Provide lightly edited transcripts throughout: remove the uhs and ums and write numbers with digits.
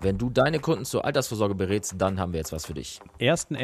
Wenn du deine Kunden zur Altersvorsorge berätst, dann haben wir jetzt was für dich. Am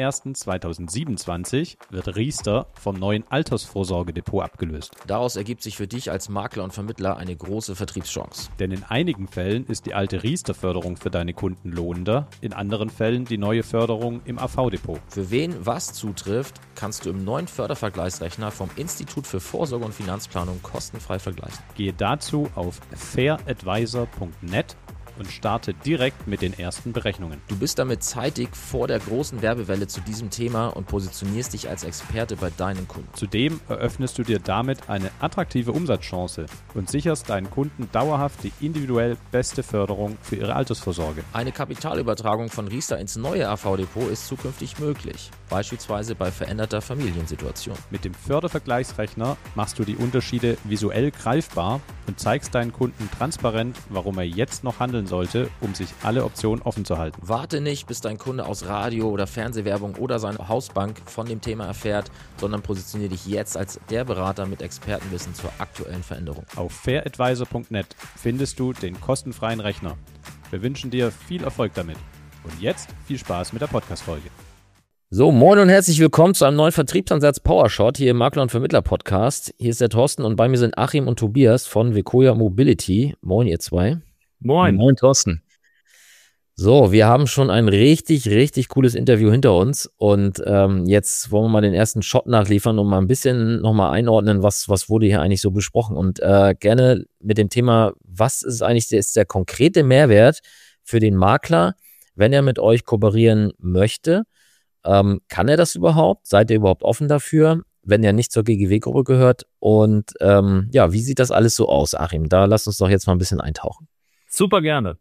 01.01.2027 wird Riester vom neuen Altersvorsorgedepot abgelöst. Daraus ergibt sich für dich als Makler und Vermittler eine große Vertriebschance. Denn in einigen Fällen ist die alte Riester-Förderung für deine Kunden lohnender, in anderen Fällen die neue Förderung im AV-Depot. Für wen was zutrifft, kannst du im neuen Fördervergleichsrechner vom Institut für Vorsorge und Finanzplanung kostenfrei vergleichen. Gehe dazu auf fairadvisor.net und starte direkt mit den ersten Berechnungen. Du bist damit zeitig vor der großen Werbewelle zu diesem Thema und positionierst dich als Experte bei deinen Kunden. Zudem eröffnest du dir damit eine attraktive Umsatzchance und sicherst deinen Kunden dauerhaft die individuell beste Förderung für ihre Altersvorsorge. Eine Kapitalübertragung von Riester ins neue AV-Depot ist zukünftig möglich, beispielsweise bei veränderter Familiensituation. Mit dem Fördervergleichsrechner machst du die Unterschiede visuell greifbar und zeigst deinen Kunden transparent, warum er jetzt noch handeln sollte, um sich alle Optionen offen zu halten. Warte nicht, bis dein Kunde aus Radio- oder Fernsehwerbung oder seine Hausbank von dem Thema erfährt, sondern positioniere dich jetzt als der Berater mit Expertenwissen zur aktuellen Veränderung. Auf fairadvisor.net findest du den kostenfreien Rechner. Wir wünschen dir viel Erfolg damit. Und jetzt viel Spaß mit der Podcast-Folge. So, moin und herzlich willkommen zu einem neuen Vertriebsansatz PowerShot hier im Makler- und Vermittler-Podcast. Hier ist der Thorsten und bei mir sind Achim und Tobias von Vekoya Mobility. Moin, ihr zwei. Moin. Moin, Thorsten. So, wir haben schon ein richtig, richtig cooles Interview hinter uns und jetzt wollen wir mal den ersten Shot nachliefern und mal ein bisschen nochmal einordnen, was wurde hier eigentlich so besprochen und gerne mit dem Thema, was ist eigentlich der konkrete Mehrwert für den Makler, wenn er mit euch kooperieren möchte? Kann er das überhaupt? Seid ihr überhaupt offen dafür, wenn er nicht zur GGW-Gruppe gehört? Und wie sieht das alles so aus, Achim? Da lass uns doch jetzt mal ein bisschen eintauchen. Super gerne.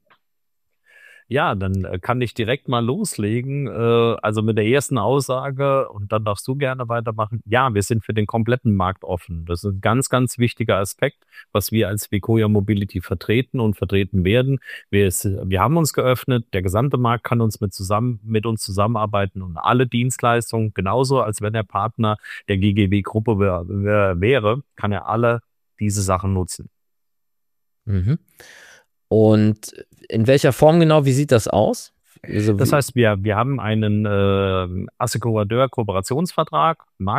Ja, dann kann ich direkt mal loslegen. Also mit der ersten Aussage und dann darfst du gerne weitermachen. Ja, wir sind für den kompletten Markt offen. Das ist ein ganz, ganz wichtiger Aspekt, was wir als Vekoya Mobility vertreten und vertreten werden. Wir haben uns geöffnet. Der gesamte Markt kann mit uns zusammenarbeiten und alle Dienstleistungen, genauso als wenn er Partner der GGW-Gruppe wäre, kann er alle diese Sachen nutzen. Mhm. Und in welcher Form genau, wie sieht das aus? Also das heißt, wir haben einen Assekurateur-Kooperationsvertrag,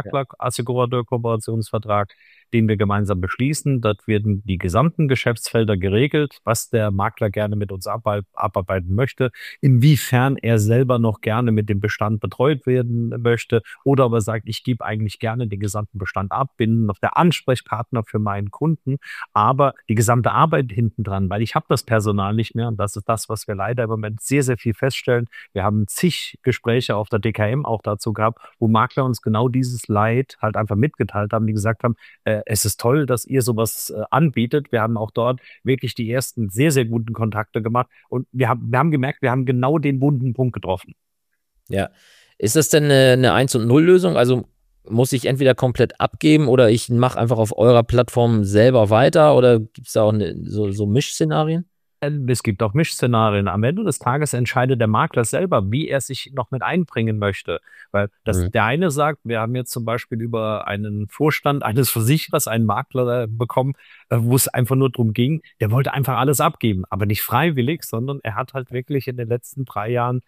Makler-Assekurateur-Kooperationsvertrag, den wir gemeinsam beschließen. Dort werden die gesamten Geschäftsfelder geregelt, was der Makler gerne mit uns abarbeiten möchte, inwiefern er selber noch gerne mit dem Bestand betreut werden möchte oder aber sagt, ich gebe eigentlich gerne den gesamten Bestand ab, bin noch der Ansprechpartner für meinen Kunden, aber die gesamte Arbeit hinten dran, weil ich habe das Personal nicht mehr und das ist das, was wir leider im Moment sehr, sehr viel feststellen. Wir haben zig Gespräche auf der DKM auch dazu gehabt, wo Makler uns genau dieses Leid halt einfach mitgeteilt haben, die gesagt haben, es ist toll, dass ihr sowas anbietet. Wir haben auch dort wirklich die ersten sehr, sehr guten Kontakte gemacht und wir haben gemerkt, wir haben genau den wunden Punkt getroffen. Ja. Ist das denn eine 1- und 0-Lösung? Also muss ich entweder komplett abgeben oder ich mache einfach auf eurer Plattform selber weiter oder gibt es da auch so Mischszenarien? Es gibt auch Mischszenarien. Am Ende des Tages entscheidet der Makler selber, wie er sich noch mit einbringen möchte. Weil der eine sagt, wir haben jetzt zum Beispiel über einen Vorstand eines Versicherers einen Makler bekommen, wo es einfach nur darum ging, der wollte einfach alles abgeben, aber nicht freiwillig, sondern er hat halt wirklich in den letzten 3 Jahren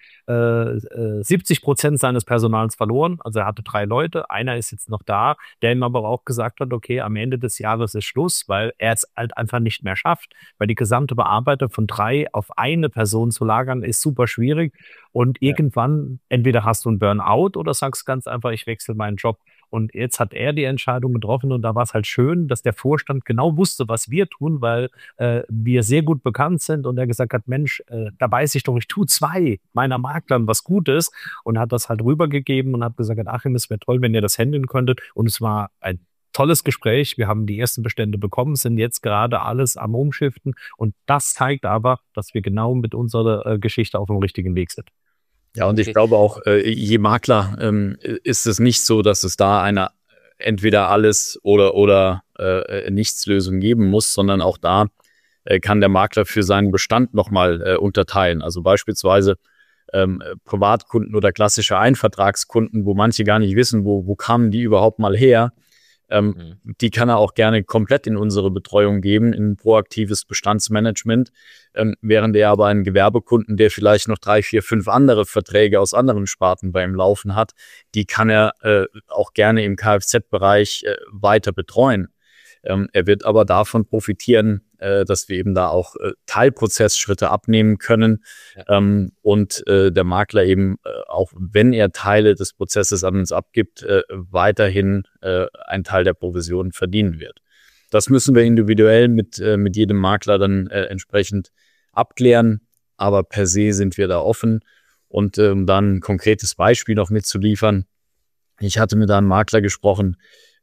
70% seines Personals verloren. Also er hatte 3 Leute, einer ist jetzt noch da, der ihm aber auch gesagt hat, okay, am Ende des Jahres ist Schluss, weil er es halt einfach nicht mehr schafft, weil die gesamte Bearbeitung von 3 auf eine Person zu lagern, ist super schwierig. Und irgendwann, entweder hast du einen Burnout oder sagst ganz einfach, ich wechsle meinen Job. Und jetzt hat er die Entscheidung getroffen und da war es halt schön, dass der Vorstand genau wusste, was wir tun, weil wir sehr gut bekannt sind und er gesagt hat, Mensch, da weiß ich doch, ich tue 2 meiner Maklern was Gutes und hat das halt rübergegeben und hat gesagt, Achim, es wäre toll, wenn ihr das handeln könntet. Und es war ein tolles Gespräch. Wir haben die ersten Bestände bekommen, sind jetzt gerade alles am Umschiften. Und das zeigt aber, dass wir genau mit unserer Geschichte auf dem richtigen Weg sind. Ja, und ich glaube auch, je Makler ist es nicht so, dass es da eine entweder alles oder nichts Lösung geben muss, sondern auch da kann der Makler für seinen Bestand nochmal unterteilen. Also beispielsweise Privatkunden oder klassische Einvertragskunden, wo manche gar nicht wissen, wo kamen die überhaupt mal her. Die kann er auch gerne komplett in unsere Betreuung geben, in proaktives Bestandsmanagement, während er aber einen Gewerbekunden, der vielleicht noch 3, 4, 5 andere Verträge aus anderen Sparten bei ihm laufen hat, die kann er auch gerne im Kfz-Bereich weiter betreuen. Er wird aber davon profitieren, dass wir eben da auch Teilprozessschritte abnehmen können und der Makler eben, auch wenn er Teile des Prozesses an uns abgibt, weiterhin einen Teil der Provision verdienen wird. Das müssen wir individuell mit jedem Makler dann entsprechend abklären, aber per se sind wir da offen. Und um dann ein konkretes Beispiel noch mitzuliefern, ich hatte mit einem Makler gesprochen,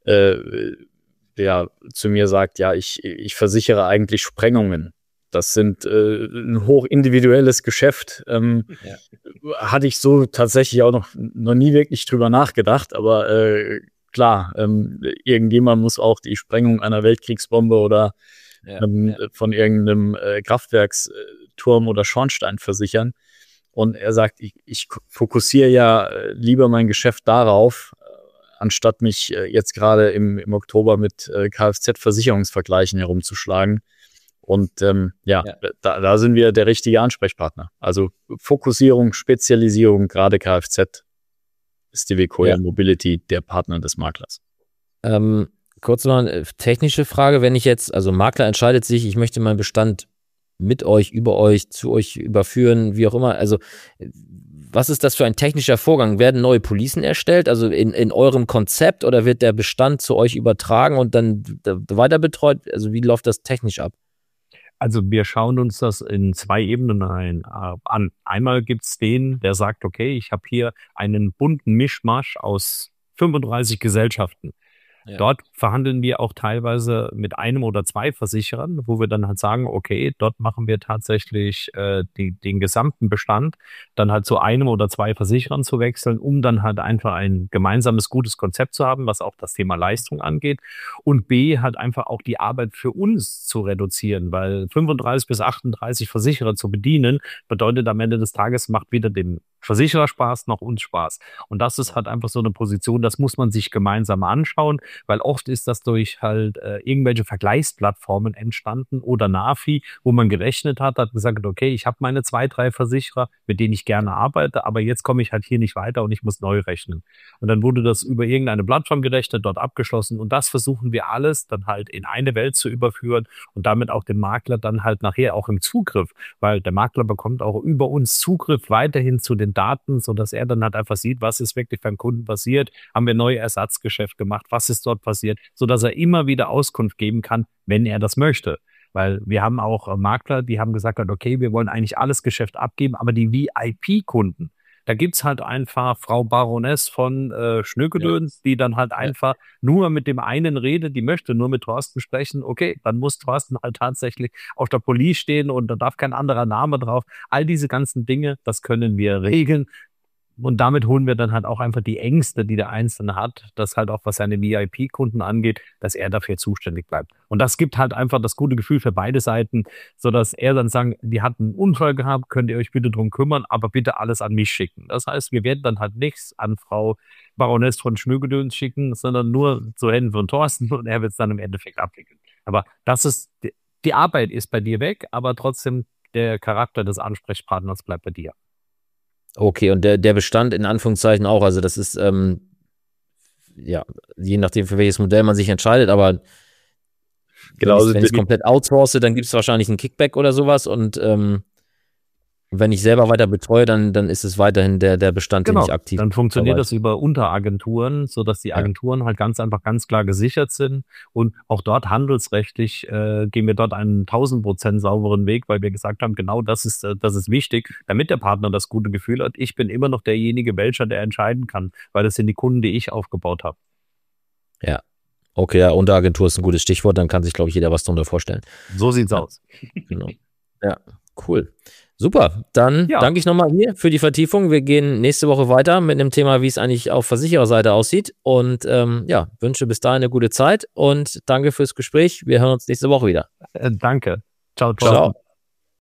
der zu mir sagt, ja, ich versichere eigentlich Sprengungen. Das sind ein hochindividuelles Geschäft. Hatte ich so tatsächlich auch noch nie wirklich drüber nachgedacht, aber klar, irgendjemand muss auch die Sprengung einer Weltkriegsbombe oder von irgendeinem Kraftwerksturm oder Schornstein versichern. Und er sagt, ich fokussiere ja lieber mein Geschäft darauf, anstatt mich jetzt gerade im Oktober mit Kfz-Versicherungsvergleichen herumzuschlagen. Und da sind wir der richtige Ansprechpartner. Also Fokussierung, Spezialisierung, gerade Kfz ist die Vecoya Mobility der Partner des Maklers. Kurz noch eine technische Frage, wenn ich jetzt, also Makler entscheidet sich, ich möchte meinen Bestand mit euch, über euch, zu euch überführen, wie auch immer, also was ist das für ein technischer Vorgang? Werden neue Policen erstellt, also in eurem Konzept, oder wird der Bestand zu euch übertragen und dann weiter betreut? Also wie läuft das technisch ab? Also wir schauen uns das in 2 Ebenen an. Einmal gibt's den, der sagt, okay, ich habe hier einen bunten Mischmasch aus 35 Gesellschaften. Ja. Dort verhandeln wir auch teilweise mit 1 oder 2 Versicherern, wo wir dann halt sagen, okay, dort machen wir tatsächlich den gesamten Bestand dann halt zu 1 oder 2 Versicherern zu wechseln, um dann halt einfach ein gemeinsames, gutes Konzept zu haben, was auch das Thema Leistung angeht. Und B, halt einfach auch die Arbeit für uns zu reduzieren, weil 35 bis 38 Versicherer zu bedienen, bedeutet am Ende des Tages, macht weder dem Versicherer Spaß noch uns Spaß. Und das ist halt einfach so eine Position, das muss man sich gemeinsam anschauen, weil oft ist das durch halt irgendwelche Vergleichsplattformen entstanden oder NAFI, wo man gerechnet hat gesagt, okay, ich habe meine 2, 3 Versicherer, mit denen ich gerne arbeite, aber jetzt komme ich halt hier nicht weiter und ich muss neu rechnen. Und dann wurde das über irgendeine Plattform gerechnet, dort abgeschlossen, und das versuchen wir alles dann halt in eine Welt zu überführen und damit auch den Makler dann halt nachher auch im Zugriff, weil der Makler bekommt auch über uns Zugriff weiterhin zu den Daten, sodass er dann halt einfach sieht, was ist wirklich beim Kunden passiert, haben wir neue Ersatzgeschäft gemacht, was ist dort passiert, sodass er immer wieder Auskunft geben kann, wenn er das möchte. Weil wir haben auch Makler, die haben gesagt, okay, wir wollen eigentlich alles Geschäft abgeben, aber die VIP-Kunden, da gibt's halt einfach Frau Baroness von Schnökedöns, die dann halt einfach nur mit dem einen redet, die möchte nur mit Thorsten sprechen. Okay, dann muss Thorsten halt tatsächlich auf der Police stehen und da darf kein anderer Name drauf. All diese ganzen Dinge, das können wir regeln. Und damit holen wir dann halt auch einfach die Ängste, die der Einzelne hat, dass halt auch, was seine VIP-Kunden angeht, dass er dafür zuständig bleibt. Und das gibt halt einfach das gute Gefühl für beide Seiten, sodass er dann sagen, die hat einen Unfall gehabt, könnt ihr euch bitte drum kümmern, aber bitte alles an mich schicken. Das heißt, wir werden dann halt nichts an Frau Baroness von Schnögedöns schicken, sondern nur zu Händen von Thorsten, und er wird es dann im Endeffekt abwickeln. Aber das ist, die Arbeit ist bei dir weg, aber trotzdem der Charakter des Ansprechpartners bleibt bei dir. Okay, und der Bestand in Anführungszeichen auch, also das ist, je nachdem, für welches Modell man sich entscheidet, aber genau, wenn ich es komplett outsource, dann gibt es wahrscheinlich einen Kickback oder sowas, und wenn ich selber weiter betreue, dann ist es weiterhin der Bestand, den ich aktiv dann funktioniert das über Unteragenturen, sodass die Agenturen halt ganz einfach ganz klar gesichert sind, und auch dort handelsrechtlich gehen wir dort einen 1000% sauberen Weg, weil wir gesagt haben, genau das ist wichtig, damit der Partner das gute Gefühl hat, ich bin immer noch derjenige, welcher der entscheiden kann, weil das sind die Kunden, die ich aufgebaut habe. Ja. Okay, ja, Unteragentur ist ein gutes Stichwort, dann kann sich, glaube ich, jeder was darunter vorstellen. So sieht's aus. Genau. Ja, cool. Super, dann danke ich nochmal hier für die Vertiefung. Wir gehen nächste Woche weiter mit einem Thema, wie es eigentlich auf Versichererseite aussieht, und wünsche bis dahin eine gute Zeit und danke fürs Gespräch. Wir hören uns nächste Woche wieder. Danke. Ciao. Ciao.